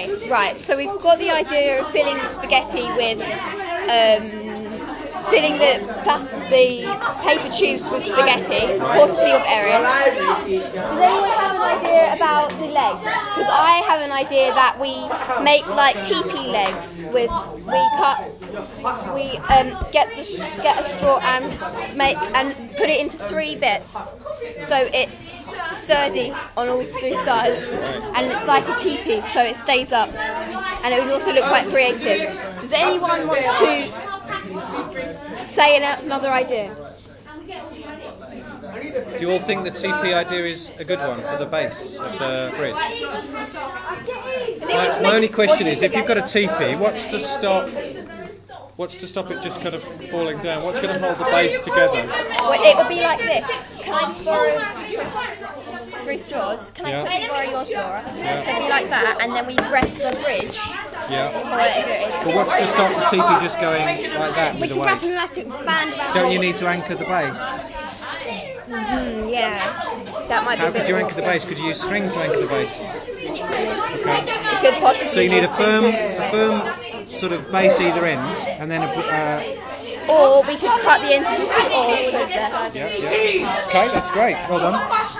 Okay, right. So we've got the idea of filling the spaghetti with filling the paper tubes with spaghetti, courtesy of Erin. Does anyone have an idea about the legs? Because I have an idea that we make like teepee legs with get a straw and put it into 3 bits, so it's sturdy on all 3 sides, and it's like a teepee, so it stays up, and it would also look quite creative. Does anyone want to say another idea? Do you all think the TP idea is a good one for the base of the fridge? My only question is, if you've got a TP, what's to stop it just kind of falling down? What's going to hold the base together? Well, it would be like this. Can I just borrow 3 straws? Can I quickly borrow your straw? Yeah. So it'd be like that, and then we rest the bridge. Yeah. Or whatever it is. But what's to stop the TP just going like that with the We can wrap weight? an elastic band around. Don't you need to anchor the base? Yeah. That might be. How could you anchor the base? Could you use string to anchor the base? Possibly. Okay. It could possibly. So you need a use string firm sort of base either end, and then or we could cut the ends of the straws so that. yeah. Okay, that's great. Well done.